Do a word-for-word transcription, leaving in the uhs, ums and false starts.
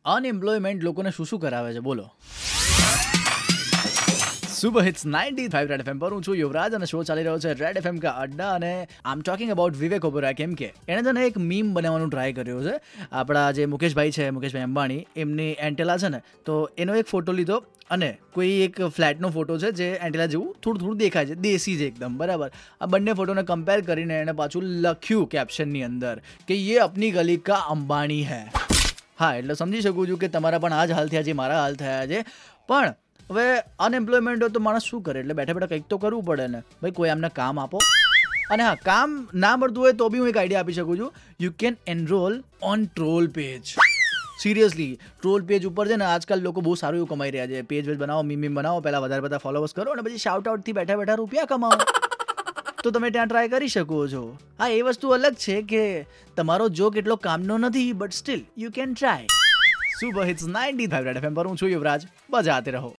Unemployment લોકોને શું શું કરાવે છે બોલો. Super hits ninety five red FM પર હું છું યુવરાજ અને શો ચાલી રહ્યો છે રેડ એફએમ કા અડ્ડા અને I am talking about Vivek Oberoi. કેમ કે એણે છે ને એક મીમ બનાવવાનું ટ્રાય કર્યો છે. આપણા જે મુકેશભાઈ છે, મુકેશભાઈ અંબાણી, એમની એન્ટેલા છે ને, તો એનો એક ફોટો લીધો અને કોઈ એક ફ્લેટનો ફોટો છે જે એન્ટેલા જેવું થોડું થોડું દેખાય છે, દેશી છે એકદમ, બરાબર. આ બંને ફોટોને કમ્પેર કરીને એણે પાછું લખ્યું કેપ્શનની અંદર કે યે અપની ગલી કા અંબાણી હૈ. હા, એટલે સમજી શકું છું કે તમારા પણ આ જ હાલ થયા છે, મારા હાલ થયા છે. પણ હવે અનએમ્પ્લોયમેન્ટ હોય તો માણસ શું કરે? એટલે બેઠા બેઠા કંઈક તો કરવું પડે ને ભાઈ. કોઈ આમને કામ આપો. અને હા, કામ ના મળતું હોય તો બી હું એક આઈડિયા આપી શકું છું. You can enroll on troll page. Seriously, troll page ઉપર છે ને આજકાલ લોકો બહુ સારું એવું કમાઈ રહ્યા છે. પેજ વેજ બનાવો, મીમ મીમ બનાવો, પહેલાં વધારે બધા ફોલોવર્સ કરો અને પછી શાઉટ આઉટથી બેઠા બેઠા રૂપિયા કમાવો. તો તમે ત્યાં ટ્રાય કરી શકો છો. હા, એ વસ્તુ અલગ છે કે તમારો જોક એટલો કામનો નથી, but still you can try. Super hits ninety five red FM પર હું છું યુવરાજ. બજાતે રહો.